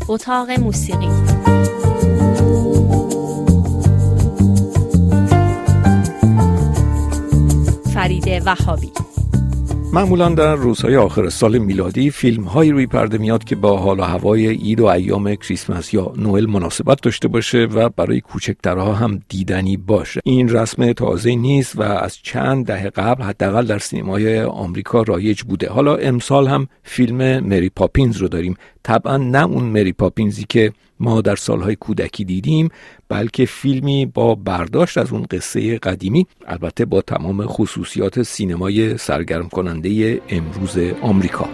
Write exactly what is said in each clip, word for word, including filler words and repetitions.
اتاق موسیقی. فرید وهابی. معمولاً در روزهای آخر سال میلادی فیلم‌هایی روی پرده میاد که با حال و هوای عید و ایام کریسمس یا نوئل مناسبت داشته باشه و برای کوچکترها هم دیدنی باشه. این رسم تازه نیست و از چند دهه قبل حداقل در سینمای آمریکا رایج بوده. حالا امسال هم فیلم مری پاپینز رو داریم. طبعاً نه اون مری پاپینزی که ما در سالهای کودکی دیدیم، بلکه فیلمی با برداشت از اون قصه قدیمی، البته با تمام خصوصیات سینمای سرگرم کننده امروز آمریکا.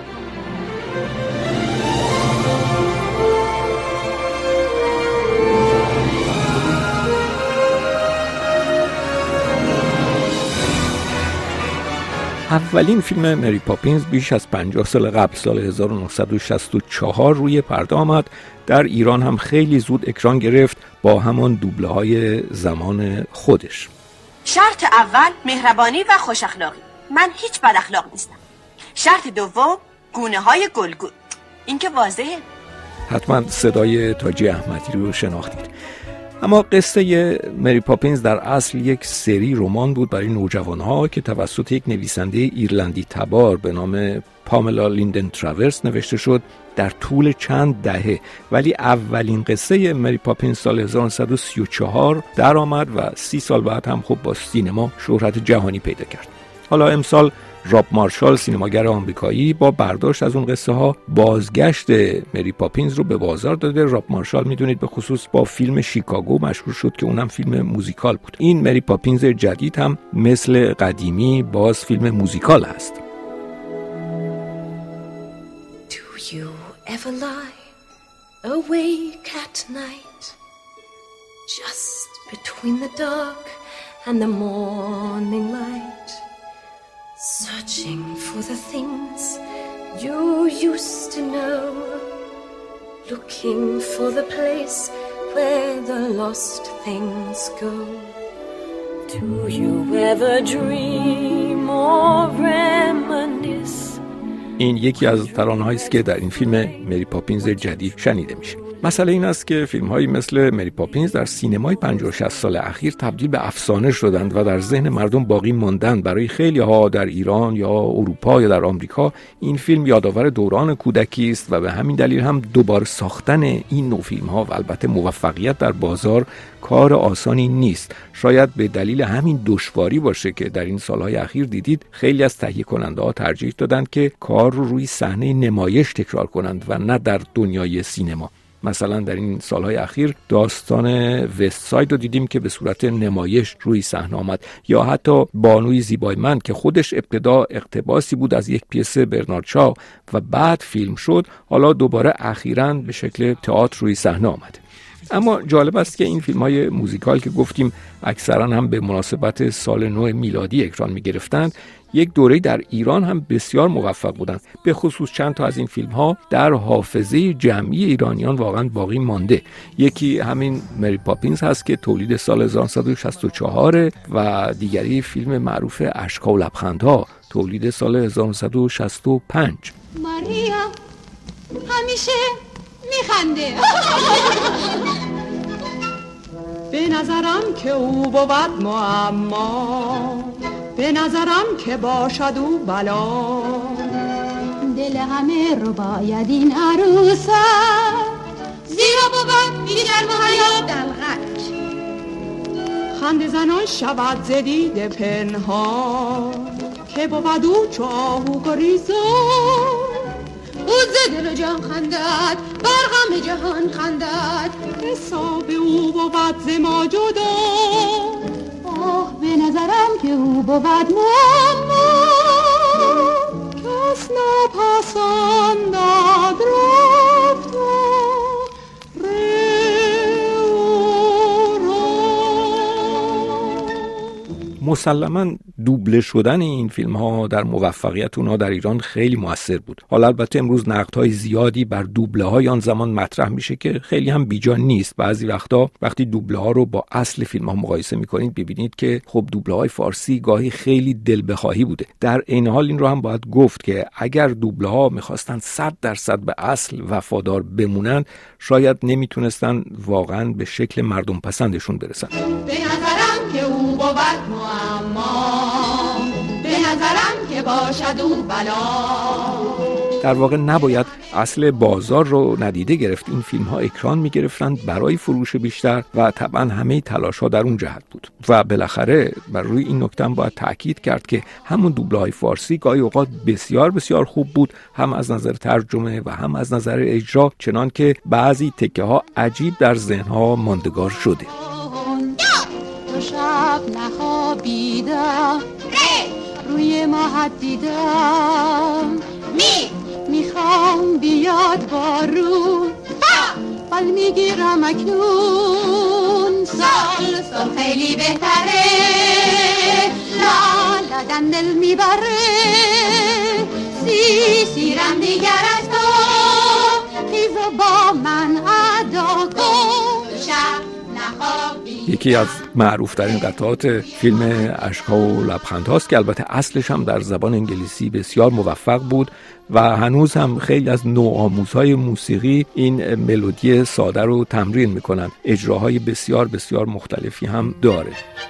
اولین فیلم مری پاپینز بیش از پنجاه سال قبل، سال هزار و نهصد و شصت و چهار روی پرده آمد. در ایران هم خیلی زود اکران گرفت با همان دوبله های زمان خودش. شرط اول مهربانی و خوش اخلاقی. من هیچ بد اخلاق نیستم. شرط دوم گونه های گلگون. این که واضحه. حتما صدای تاجی احمدی رو شناختید. اما قصه مری پاپینز در اصل یک سری رمان بود برای نوجوانها که توسط یک نویسنده ایرلندی تبار به نام پاملا لیندن تراورس نوشته شد در طول چند دهه، ولی اولین قصه مری پاپینز سال هزار و نهصد و سی و چهار در آمد و سی سال بعد هم خب با سینما شهرت جهانی پیدا کرد. حالا امسال راب مارشال، سینماگر آمریکایی، با برداشت از اون قصه ها بازگشت مری پاپینز رو به بازار داده. راب مارشال میدونید به خصوص با فیلم شیکاگو مشهور شد که اونم فیلم موزیکال بود. این مری پاپینز جدید هم مثل قدیمی باز فیلم موزیکال هست. Do you ever lie awake at night, just between the dark and the morning light, searching for the things you used to know, looking for the place where the lost things go? Do you ever dream or reminisce? این یکی از ترانه‌هایی است که در این فیلم مری پاپینز جدید شنیده میشه. مسئله این است که فیلم‌هایی مثل مری پاپینز در سینمای پنجاه و شصت سال اخیر تبدیل به افسانه شدند و در ذهن مردم باقی ماندند. برای خیلی‌ها در ایران یا اروپا یا در آمریکا این فیلم یادآور دوران کودکی است و به همین دلیل هم دوباره ساختن این نوع فیلم‌ها و البته موفقیت در بازار کار آسانی نیست. شاید به دلیل همین دشواری باشه که در این سالهای اخیر دیدید خیلی از تهیه کننده‌ها ترجیح دادند که کار رو روی صحنه نمایش تکرار کنند و نه در دنیای سینما. مثلا در این سالهای اخیر داستان وست ساید رو دیدیم که به صورت نمایش روی صحنه آمد، یا حتی بانوی زیبای من که خودش ابتدا اقتباسی بود از یک پیس برنارد شاو و بعد فیلم شد، حالا دوباره اخیراً به شکل تئاتر روی صحنه آمده. اما جالب است که این فیلم‌های موزیکال که گفتیم اکثراً هم به مناسبت سال نو میلادی اکران می‌گرفتند، یک دوره در ایران هم بسیار موفق بودند. به خصوص چند تا از این فیلم‌ها در حافظه جمعی ایرانیان واقعاً باقی مانده. یکی همین مری پاپینز هست که تولید سال هزار و نهصد و شصت و چهار و دیگری فیلم معروف اشک‌ها و لبخندها تولید سال هزار و نهصد و شصت و پنج. ماریا همیشه میخنده. به نظرم که او بود معما، به نظرم که باشد او بلا، دل همه رو باید این عروسه، زیرا بود بیشتر محیا دلغک، خنده زنان شود زدید پنهان، که بود او چو آهو گریزان، او ز دل و جان خندد، بر غم جهان خندد، حساب او بود ز ما جدا. آه به نظرم که او بود معما، کس نپسندد رفت مسلماً دوبله شدن این فیلم ها در موفقیت اونها در ایران خیلی موثر بود. حالا البته امروز نقدهای زیادی بر دوبله های آن زمان مطرح میشه که خیلی هم بیجا نیست. بعضی وقتا وقتی دوبله ها رو با اصل فیلم ها مقایسه میکنید ببینید که خب دوبله های فارسی گاهی خیلی دل بخواهی بوده. در این حال این رو هم باید گفت که اگر دوبله ها میخواستن صد درصد به اصل وفادار بمونن شاید نمیتونستن واقعا به شکل مردم پسندشون برسن. به نظرم که او بود معما، به نظرم که باشد او بلا. در واقع نباید اصل بازار رو ندیده گرفت. این فیلم ها اکران می گرفتند برای فروش بیشتر و طبعا همه تلاش ها در اون جهت بود. و بالاخره بر روی این نکته هم باید تاکید کرد که همون دوبله های فارسی گاهی اوقات بسیار بسیار خوب بود، هم از نظر ترجمه و هم از نظر اجرا، چنان که بعضی تکه ها عجیب در ذهن ها ماندگار شده. تو شب نخوابیدم روی ماهت دیدم، می میخوام بیاد بارون بل میگیرم اکنون، سال سال خیلی بهتره، لالا دندل میبره، سی سیرم دیگر از تو، خیزو با من ادا کن، شب نخوابی. یکی از معروفترین قطعات فیلم اشک‌ها و لبخندهاست که البته اصلش هم در زبان انگلیسی بسیار موفق بود و هنوز هم خیلی از نوآموزهای موسیقی این ملودی ساده رو تمرین میکنن. اجراهای بسیار بسیار مختلفی هم داره.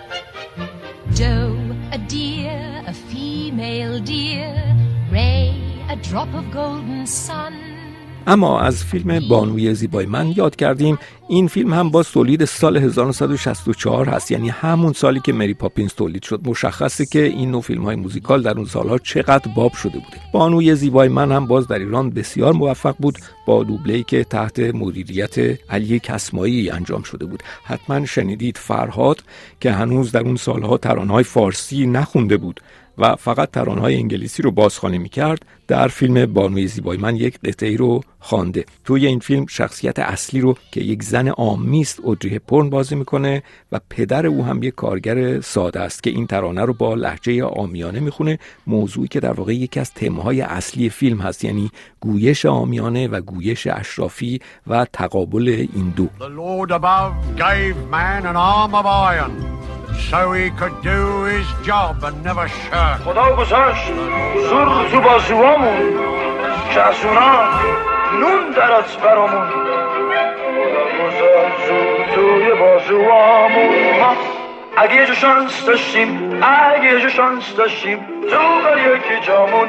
Joe, a deer, a female deer, Ray, a drop of golden sun. اما از فیلم بانوی زیبای من یاد کردیم. این فیلم هم باز تولید سال هزار و نهصد و شصت و چهار هست، یعنی همون سالی که مری پاپینز تولید شد. مشخصه که این نوع فیلم های موزیکال در اون سالها چقدر باب شده بوده. بانوی زیبای من هم باز در ایران بسیار موفق بود با دوبله‌ای که تحت مدیریت علی کسمایی انجام شده بود. حتما شنیدید فرهاد که هنوز در اون سالها ترانه‌های فارسی نخونده بود و فقط ترانه‌های انگلیسی رو بازخوانی می‌کرد، در فیلم بانوی زیبای من یک قطعه‌ای رو خوانده. توی این فیلم شخصیت اصلی رو که یک زن عامی است اودری هپبورن بازی میکنه و پدر او هم یک کارگر ساده است که این ترانه رو با لهجه عامیانه میخونه، موضوعی که در واقع یکی از تم‌های اصلی فیلم هست، یعنی گویش عامیانه و گویش اشرافی و تقابل این دو. The Lord above gave man an arm of iron so he could do his job and never shirk. خدا گذاشت زور تو بازوامون که از اونا نون درات برامون. خدا گذاشت زور توی بازوامون اگه یه جو شانس داشتیم، اگه یه جو شانس داشتیم تو بر یکی جامون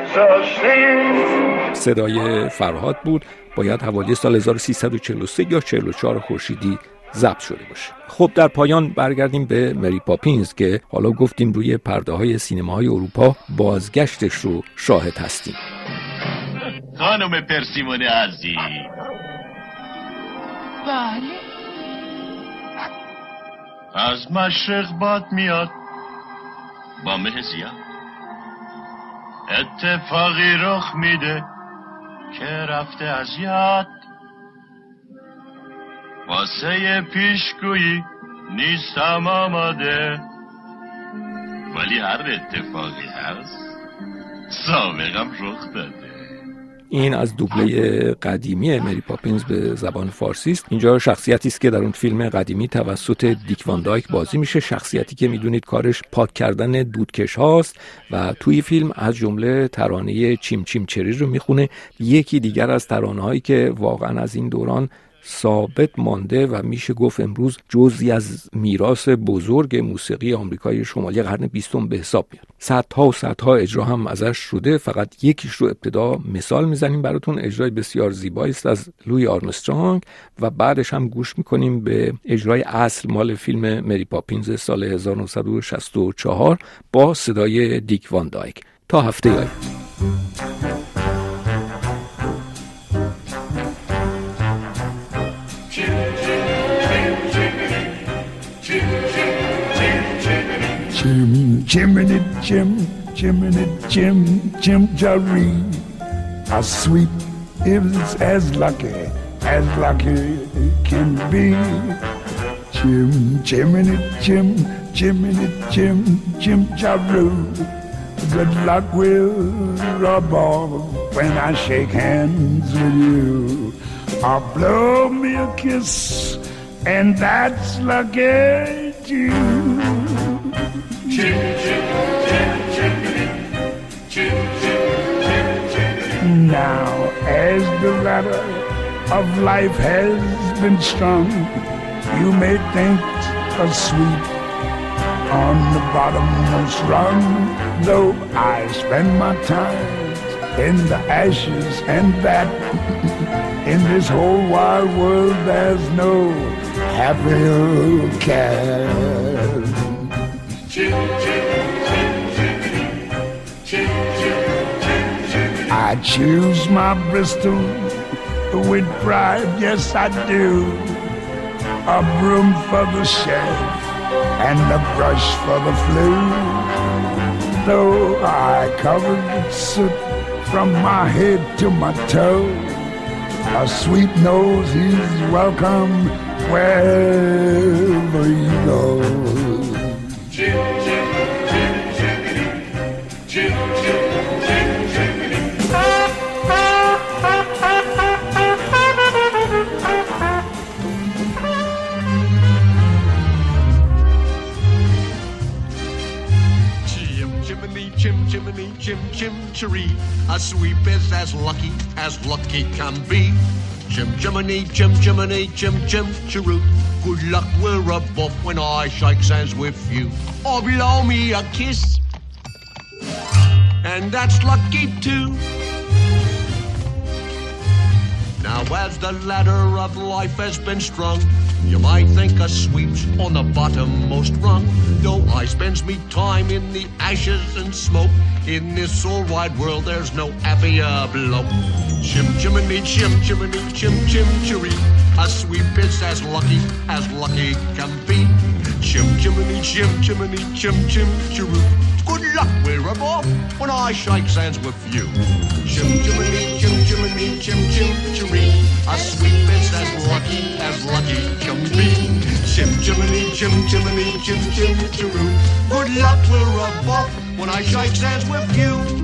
میذاشتیم. صدای فرهاد بود. باید حوالی سال هزار و سیصد و چهل و سه یا چهل و چهار خورشیدی ضبط شده باشه. خب در پایان برگردیم به مری پاپینز که حالا گفتیم روی پرده های سینماهای اروپا بازگشتش رو شاهد هستیم. خانم پرسیمون عزیز. بله. از مشرق باد میاد با مه زیاد، اتفاقی رخ میده که رفته از یاد، واسه پیشگویی نیستم آماده، ولی هر اتفاقی هست سابقم رخ داده. این از دوبله قدیمی مری پاپینز به زبان فارسی است. اینجا شخصیتی است که در اون فیلم قدیمی توسط دیک وان دایک بازی میشه، شخصیتی که میدونید کارش پاک کردن دودکش هاست و توی فیلم از جمله ترانه چیم چیم چری رو میخونه. یکی دیگر از ترانه هایی که واقعا از این دوران ثابت مانده و میشه گفت امروز جزئی از میراث بزرگ موسیقی آمریکای شمالی قرن بیستم به حساب میاد. صدها و صدها اجرا هم ازش شده. فقط یکیش رو ابتدا مثال میزنیم براتون. اجرای بسیار زیبایی است از لوی آرمسترانگ و بعدش هم گوش میکنیم به اجرای اصل مال فیلم مری پاپینز سال هزار و نهصد و شصت و چهار با صدای دیک وان دایک. تا هفته آینده. Jim, Jiminy Jim, Jiminy Jim, Jim Jaree. How sweet is as lucky, as lucky can be. Jim, Jiminy Jim, Jiminy Jim, Jim Jaroo. Good luck will rub off when I shake hands with you. Or blow me a kiss, and that's lucky too. Chim, chim, chim, chimney. Chim, chim, chim, chimney. Now, as the ladder of life has been strung, you may think a sweet on the bottommost rung, though I spend my time in the ashes and that in this whole wide world there's no happier cat. Chim, chim, chim, chimney. Chim, chim, chim, chimney. I choose my Bristol with pride, yes I do. A broom for the sheriff and a brush for the flue. Though I covered with soot from my head to my toe, a sweet nose is welcome wherever you go. Chim, chim, chim, chimney. Chim, chim, chim, chimney. Chim, chimney, chim, chim, chiree. A sweep is as lucky as lucky can be. Chim, chimney, chim, chimney, chim, chim, chiroo. Good luck will rub off when I shake hands with you. Or blow me a kiss, and that's lucky too. Now as the ladder of life has been strung, you might think a sweep's on the bottommost rung. Though I spends me time in the ashes and smoke, in this all wide world there's no happier bloke. Chim chimney, chim chimney, chim chim chiree. A sweep is as lucky as lucky can be. Chim chimney, chim chimney, chim chim chiroo. Good luck we'll rub off when I shake hands with you. Chim chimney, chim chimney, chim chim chiree. A sweep is as lucky as lucky can be. Chim chimney, chim chimney, chim chim chiroo. Good luck we'll rub off when I shake hands with you.